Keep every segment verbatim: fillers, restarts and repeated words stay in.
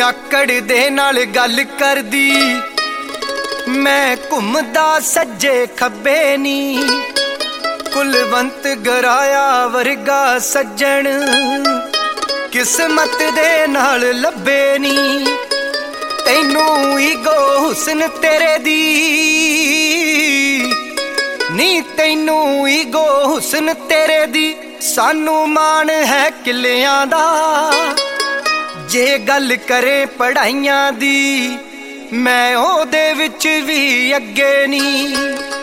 ਆਕੜ ਦੇ ਨਾਲ ਗੱਲ ਕਰਦੀ ਮੈਂ ਘੁੰਮਦਾ ਸੱਜੇ ਖੱਬੇ ਨੀ ਕੁਲਵੰਤ ਗਰਾਇਆ ਵਰਗਾ ਸੱਜਣ ਕਿਸਮਤ ਦੇ ਨਾਲ ਲੱਭੇ ਨੀ ਤੈਨੂੰ ਈਗੋ ਹੁਸਨ ਤੇਰੇ ਦੀ ਨੀ ਤੈਨੂੰ ਈਗੋ ਹੁਸਨ ਤੇਰੇ ਦੀ ਸਾਨੂੰ ਮਾਣ ਹੈ ਕਿੱਲਿਆਂ ਦਾ ਜੇ ਗੱਲ ਕਰੇ ਪੜਾਈਆਂ ਦੀ ਮੈਂ ਉਹਦੇ ਵਿੱਚ ਵੀ ਅੱਗੇ ਨਹੀਂ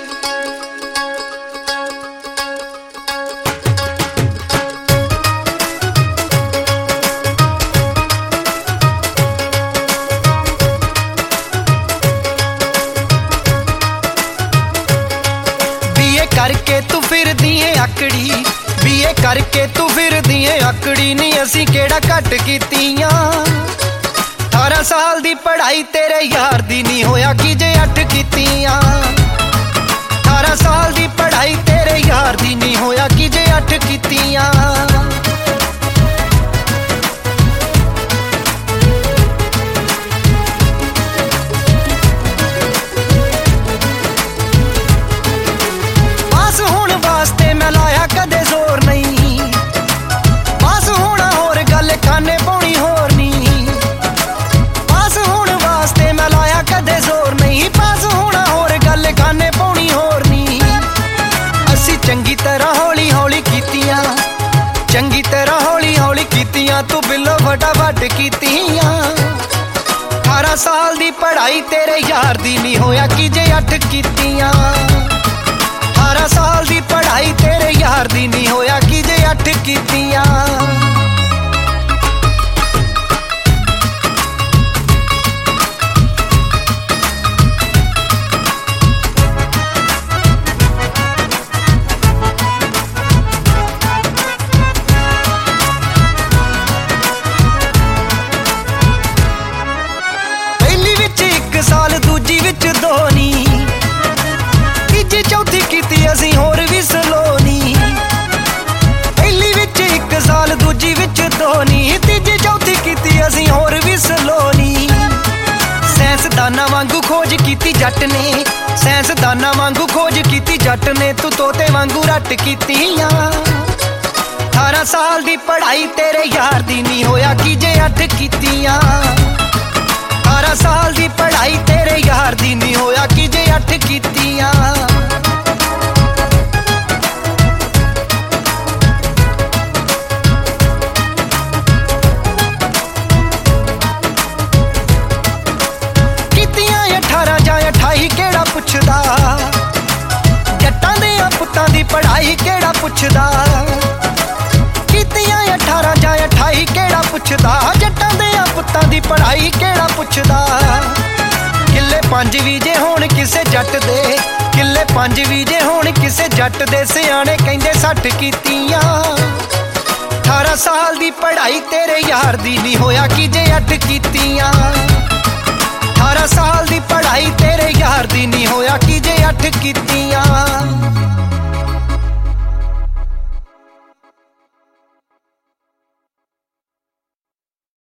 ਬੀਏ ਕਰਕੇ ਤੂੰ ਫਿਰਦੀ ਏ ਆਕੜੀ ਬੀਏ ਕਰਕੇ ਤੂੰ ਫਿਰਦੀ ਏ ਆਕੜੀ ਨੀ ਅਸੀਂ ਕਿਹੜਾ ਘੱਟ ਕੀਤੀਆਂ ਅਠਾਰਾਂ ਸਾਲ ਦੀ ਪੜ੍ਹਾਈ ਤੇਰੇ ਯਾਰ ਦੀ ਨਹੀਂ ਹੋਇਆ ਕਿ ਜੇ ਅੱਠ ਕੀਤੀਆਂ ਅਠਾਰਾਂ ਸਾਲ ਦੀ ਪੜ੍ਹਾਈ ਤੇਰੇ ਯਾਰ ਦੀ ਨਹੀਂ ਹੋਇਆ ਕਿ ਜੇ ਅੱਠ ਕੀਤੀਆਂ ਪਾਸ ਹੋਣ ਵਾਸਤੇ ਮੈਂ ਲਾਇਆ ਕਦੇ ਜ਼ੋਰ ਨਹੀਂ ਪਾਸ ਹੋਣਾ ਹੋਰ ਗੱਲ ਖਾਨੇ ਪਾਉਣੀ ਹੋਰ ਨਹੀਂ ਪਾਸ ਹੋਣ ਵਾਸਤੇ ਮੈਂ ਲਾਇਆ ਕਦੇ ਜ਼ੋਰ ਨਹੀਂ ਪਾਸ ਹੋਣਾ ਹੋਰ ਗੱਲ ਖਾਨੇ ਪਾਉਣੀ ਹੋਰ ਨਹੀਂ ਅਸੀਂ ਚੰਗੀ ਤਰ੍ਹਾਂ ਹੌਲੀ ਹੌਲੀ ਕੀਤੀਆਂ ਚੰਗੀ ਤਰ੍ਹਾਂ ਹੌਲੀ ਹੌਲੀ ਕੀਤੀਆਂ ਤੂੰ ਬਿੱਲੋ ਫਟਾਫਟ ਕੀਤੀਆਂ ਅਠਾਰਾਂ ਸਾਲ ਦੀ ਪੜ੍ਹਾਈ ਤੇਰੇ ਯਾਰ ਦੀ ਨਹੀਂ ਹੋਇਆ ਕਿ ਜੇ ਅੱਠ ਕੀਤੀਆਂ ਅਠਾਰਾਂ ਸਾਲ ਦੀ ਪੜ੍ਹਾਈ ਤੇਰੇ ਯਾਰ ਦੀ ਨਹੀਂ ਹੋਇਆ ਕਿ ਜੇ ਅੱਠ ਕੀਤੀਆਂ ਪਹਿਲੀ ਵਿੱਚ ਇੱਕ ਸਾਲ ਦੂਜੀ ਵਿੱਚ ਦੋ ਨੀ ਤੀਜੀ ਚੌਥੀ ਕੀਤੀ ਅਸੀਂ ਹੋਰ ਵੀ ਸਲੋਨੀ ਪਹਿਲੀ ਵਿੱਚ ਇੱਕ ਸਾਲ ਦੂਜੀ ਵਿੱਚ ਦੋ ਨੀ ਤੀਜੀ ਚੌਥੀ ਕੀਤੀ ਅਸੀਂ ਹੋਰ ਵੀ ਸਲੋਨੀ ਸਾਇੰਸਦਾਨਾਂ ਵਾਂਗੂ ਖੋਜ ਕੀਤੀ ਜੱਟ ਨੇ ਸਾਇੰਸਦਾਨਾਂ ਵਾਂਗੂ ਖੋਜ ਕੀਤੀ ਜੱਟ ਨੇ ਤੂੰ ਤੋਤੇ ਵਾਂਗੂ ਰੱਟ ਕੀਤੀਆਂ ਅਠਾਰਾਂ ਸਾਲ ਦੀ ਪੜ੍ਹਾਈ ਤੇਰੇ ਯਾਰ ਦੀ ਨਹੀਂ ਹੋਇਆ ਕਿ ਜੇ ਅੱਠ ਕੀਤੀਆਂ ਅਠਾਰਾਂ ਸਾਲ ਦੀ ਪੜ੍ਹਾਈ ਤੇਰੇ ਯਾਰ ਦੀ ਨਹੀਂ ਹੋਇਆ ਕਿ ਜੇ ਅੱਠ ਕੀਤੀਆਂ ਕੀਤੀਆਂ ਅਠਾਰਾਂ ਜਾਂ ਅਠਾਈ ਕਿਹੜਾ ਪੁੱਛਦਾ ਜੱਟਾਂ ਦੇ ਪੁੱਤਾਂ ਦੀ ਪੜ੍ਹਾਈ ਕਿਹੜਾ ਪੁੱਛਦਾ ਕੀਤੀਆਂ ਅਠਾਰਾਂ ਜਾਂ ਅਠਾਈ ਕਿਹੜਾ ਪੁੱਛਦਾ ਜੱਟਾਂ ਦੇ ਪੁੱਤਾਂ ਦੀ ਪੜ੍ਹਾਈ ਕਿਹੜਾ ਪੁੱਛਦਾ ਕਿੱਲੇ ਪੰਜ ਵੀ ਜੇ ਹੋਣ ਕਿਸੇ ਜੱਟ ਦੇ ਕਿੱਲੇ ਪੰਜ ਵੀ ਜੇ ਹੋਣ ਕਿਸੇ ਜੱਟ ਦੇ ਸਿਆਣੇ ਕਹਿੰਦੇ ਸੱਠ ਕੀਤੀਆਂ ਅਠਾਰਾਂ ਸਾਲ ਦੀ ਪੜ੍ਹਾਈ ਤੇਰੇ ਯਾਰ ਦੀ ਨਹੀਂ ਹੋਇਆ ਕਿ ਜੇ ਅੱਠ ਕੀਤੀਆਂ